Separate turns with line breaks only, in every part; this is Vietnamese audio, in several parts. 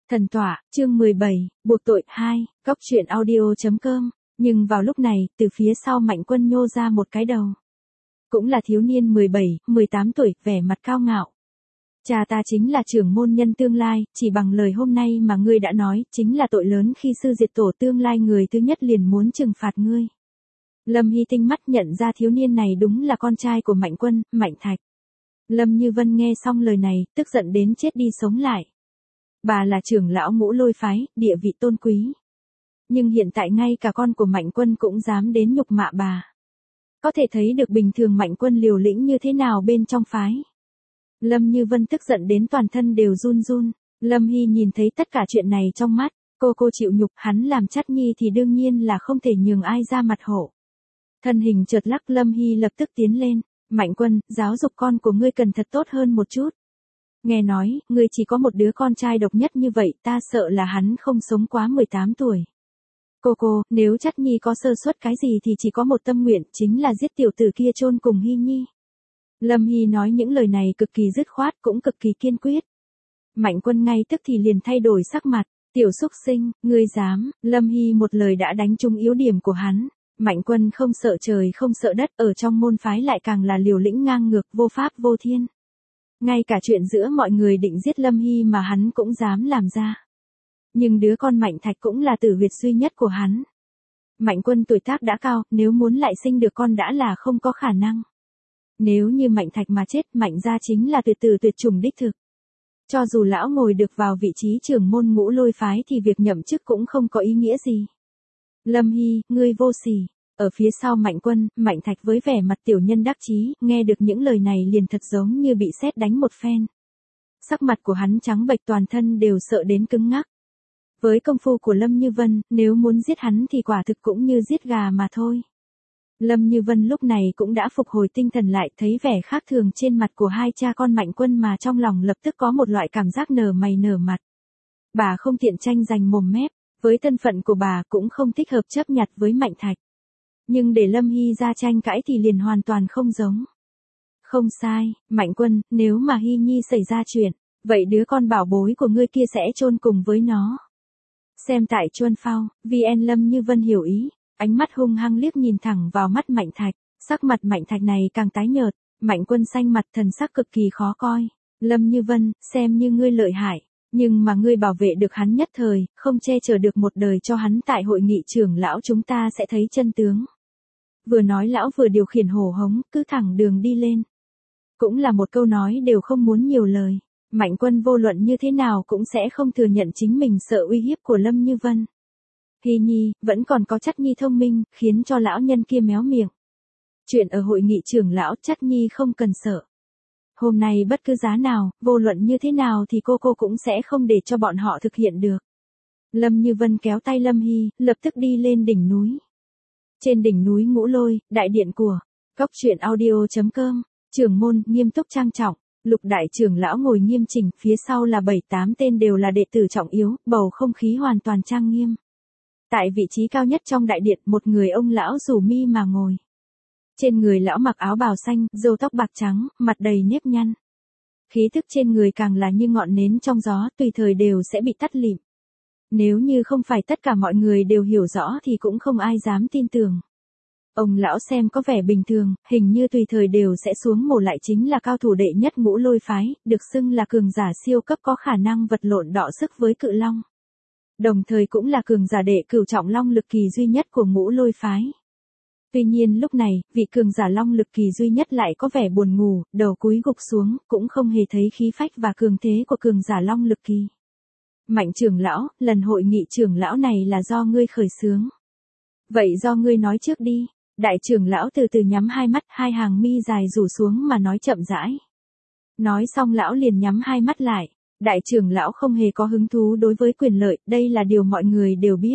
Thần tọa, chương 17, buộc tội 2, Cóc truyện audio.com. Nhưng vào lúc này, từ phía sau Mạnh Quân nhô ra một cái đầu. Cũng là thiếu niên 17, 18 tuổi, vẻ mặt cao ngạo. Cha ta chính là trưởng môn nhân tương lai, chỉ bằng lời hôm nay mà ngươi đã nói, chính là tội lớn khi sư diệt tổ tương lai người thứ nhất liền muốn trừng phạt ngươi. Lâm Hy tinh mắt nhận ra thiếu niên này đúng là con trai của Mạnh Quân, Mạnh Thạch. Lâm Như Vân nghe xong lời này, tức giận đến chết đi sống lại. Bà là trưởng lão Ngũ Lôi phái, địa vị tôn quý. Nhưng hiện tại ngay cả con của Mạnh Quân cũng dám đến nhục mạ bà. Có thể thấy được bình thường Mạnh Quân liều lĩnh như thế nào bên trong phái. Lâm Như Vân tức giận đến toàn thân đều run run. Lâm Hy nhìn thấy tất cả chuyện này trong mắt, cô chịu nhục, hắn làm chắt nhi thì đương nhiên là không thể nhường ai ra mặt hộ. Thân hình chợt lắc, Lâm Hy lập tức tiến lên. Mạnh Quân, giáo dục con của ngươi cần thật tốt hơn một chút. Nghe nói, ngươi chỉ có một đứa con trai độc nhất như vậy, ta sợ là hắn không sống quá 18 tuổi. Cô, nếu chắt nhi có sơ suất cái gì thì chỉ có một tâm nguyện, chính là giết tiểu tử kia chôn cùng Hy Nhi. Lâm Hy nói những lời này cực kỳ dứt khoát, cũng cực kỳ kiên quyết. Mạnh Quân ngay tức thì liền thay đổi sắc mặt, tiểu xúc sinh, ngươi dám. Lâm Hy một lời đã đánh trúng yếu điểm của hắn. Mạnh Quân không sợ trời không sợ đất, ở trong môn phái lại càng là liều lĩnh ngang ngược, vô pháp vô thiên. Ngay cả chuyện giữa mọi người định giết Lâm Hy mà hắn cũng dám làm ra. Nhưng đứa con Mạnh Thạch cũng là tử huyệt duy nhất của hắn. Mạnh Quân tuổi tác đã cao, nếu muốn lại sinh được con đã là không có khả năng. Nếu như Mạnh Thạch mà chết, Mạnh gia chính là tuyệt tử tuyệt chủng đích thực. Cho dù lão ngồi được vào vị trí trưởng môn Ngũ Lôi phái thì việc nhậm chức cũng không có ý nghĩa gì. Lâm Hy, ngươi vô sỉ. Ở phía sau Mạnh Quân, Mạnh Thạch với vẻ mặt tiểu nhân đắc chí, nghe được những lời này liền thật giống như bị sét đánh một phen. Sắc mặt của hắn trắng bệch, toàn thân đều sợ đến cứng ngắc. Với công phu của Lâm Như Vân, nếu muốn giết hắn thì quả thực cũng như giết gà mà thôi. Lâm Như Vân lúc này cũng đã phục hồi tinh thần lại, thấy vẻ khác thường trên mặt của hai cha con Mạnh Quân mà trong lòng lập tức có một loại cảm giác nở mày nở mặt. Bà không tiện tranh giành mồm mép, với thân phận của bà cũng không thích hợp chấp nhặt với Mạnh Thạch. Nhưng để Lâm Hy ra tranh cãi thì liền hoàn toàn không giống. Không sai, Mạnh Quân, nếu mà Hy Nhi xảy ra chuyện, vậy đứa con bảo bối của ngươi kia sẽ chôn cùng với nó. Xem tại Chuân Phao, VN. Lâm Như Vân hiểu ý, ánh mắt hung hăng liếc nhìn thẳng vào mắt Mạnh Thạch, sắc mặt Mạnh Thạch này càng tái nhợt, Mạnh Quân xanh mặt, thần sắc cực kỳ khó coi. Lâm Như Vân, xem như ngươi lợi hại, nhưng mà ngươi bảo vệ được hắn nhất thời, không che chở được một đời cho hắn, tại hội nghị trưởng lão chúng ta sẽ thấy chân tướng. Vừa nói lão vừa điều khiển hổ hống, cứ thẳng đường đi lên. Cũng là một câu nói đều không muốn nhiều lời. Mạnh Quân vô luận như thế nào cũng sẽ không thừa nhận chính mình sợ uy hiếp của Lâm Như Vân. Hy Nhi, vẫn còn có Chắt Nhi thông minh, khiến cho lão nhân kia méo miệng. Chuyện ở hội nghị trưởng lão, Chắt Nhi không cần sợ. Hôm nay bất cứ giá nào, vô luận như thế nào thì cô cũng sẽ không để cho bọn họ thực hiện được. Lâm Như Vân kéo tay Lâm Hy, lập tức đi lên đỉnh núi. Trên đỉnh núi Ngũ Lôi, đại điện của Cóc truyện audio.com, trưởng môn nghiêm túc trang trọng, Lục đại trưởng lão ngồi nghiêm chỉnh, phía sau là 7-8 tên đều là đệ tử trọng yếu, bầu không khí hoàn toàn trang nghiêm. Tại vị trí cao nhất trong đại điện, một người ông lão rủ mi mà ngồi. Trên người lão mặc áo bào xanh, râu tóc bạc trắng, mặt đầy nếp nhăn. Khí thức trên người càng là như ngọn nến trong gió, tùy thời đều sẽ bị tắt lịm. Nếu như không phải tất cả mọi người đều hiểu rõ thì cũng không ai dám tin tưởng. Ông lão xem có vẻ bình thường, hình như tùy thời đều sẽ xuống mồ, lại chính là cao thủ đệ nhất Ngũ Lôi phái, được xưng là cường giả siêu cấp có khả năng vật lộn đọ sức với cự long. Đồng thời cũng là cường giả đệ cửu trọng long lực kỳ duy nhất của Ngũ Lôi phái. Tuy nhiên lúc này, vị cường giả long lực kỳ duy nhất lại có vẻ buồn ngủ, đầu cúi gục xuống, cũng không hề thấy khí phách và cường thế của cường giả long lực kỳ. Mạnh trưởng lão, lần hội nghị trưởng lão này là do ngươi khởi xướng. Vậy do ngươi nói trước đi. Đại trưởng lão từ từ nhắm hai mắt, hai hàng mi dài rủ xuống mà nói chậm rãi. Nói xong lão liền nhắm hai mắt lại. Đại trưởng lão không hề có hứng thú đối với quyền lợi, đây là điều mọi người đều biết.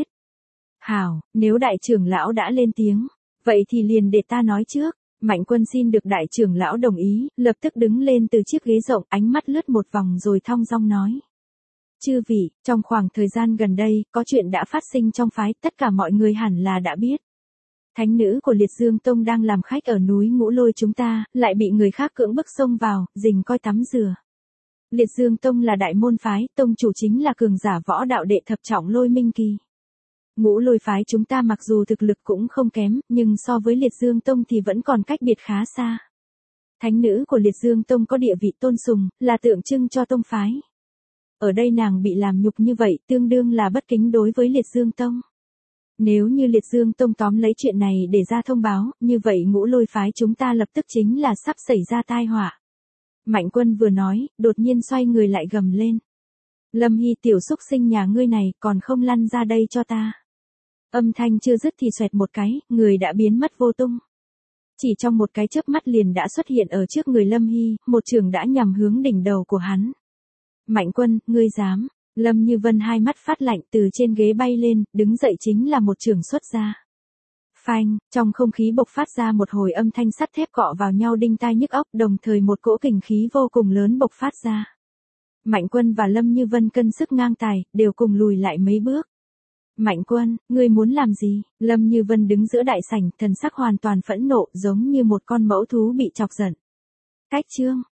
Hảo, nếu đại trưởng lão đã lên tiếng, vậy thì liền để ta nói trước. Mạnh Quân xin được đại trưởng lão đồng ý, lập tức đứng lên từ chiếc ghế rộng, ánh mắt lướt một vòng rồi thong dong nói. Chư vị, trong khoảng thời gian gần đây, có chuyện đã phát sinh trong phái, tất cả mọi người hẳn là đã biết. Thánh nữ của Liệt Dương Tông đang làm khách ở núi Ngũ Lôi chúng ta, lại bị người khác cưỡng bức xông vào, rình coi tắm rửa. Liệt Dương Tông là đại môn phái, tông chủ chính là cường giả võ đạo đệ thập trọng Lôi Minh Kỳ. Ngũ Lôi phái chúng ta mặc dù thực lực cũng không kém, nhưng so với Liệt Dương Tông thì vẫn còn cách biệt khá xa. Thánh nữ của Liệt Dương Tông có địa vị tôn sùng, là tượng trưng cho tông phái. Ở đây nàng bị làm nhục như vậy, tương đương là bất kính đối với Liệt Dương Tông. Nếu như Liệt Dương Tông tóm lấy chuyện này để ra thông báo, như vậy Ngũ Lôi phái chúng ta lập tức chính là sắp xảy ra tai họa. Mạnh Quân vừa nói, đột nhiên xoay người lại gầm lên. Lâm Hy tiểu xúc sinh nhà ngươi này, còn không lăn ra đây cho ta. Âm thanh chưa dứt thì xoẹt một cái, người đã biến mất vô tung. Chỉ trong một cái chớp mắt liền đã xuất hiện ở trước người Lâm Hy, một chưởng đã nhằm hướng đỉnh đầu của hắn. Mạnh Quân, ngươi dám. Lâm Như Vân hai mắt phát lạnh từ trên ghế bay lên, đứng dậy chính là một chưởng xuất ra. Phanh, trong không khí bộc phát ra một hồi âm thanh sắt thép cọ vào nhau đinh tai nhức óc, đồng thời một cỗ kình khí vô cùng lớn bộc phát ra. Mạnh Quân và Lâm Như Vân cân sức ngang tài, đều cùng lùi lại mấy bước. Mạnh Quân, ngươi muốn làm gì? Lâm Như Vân đứng giữa đại sảnh, thần sắc hoàn toàn phẫn nộ, giống như một con mẫu thú bị chọc giận. Cách chương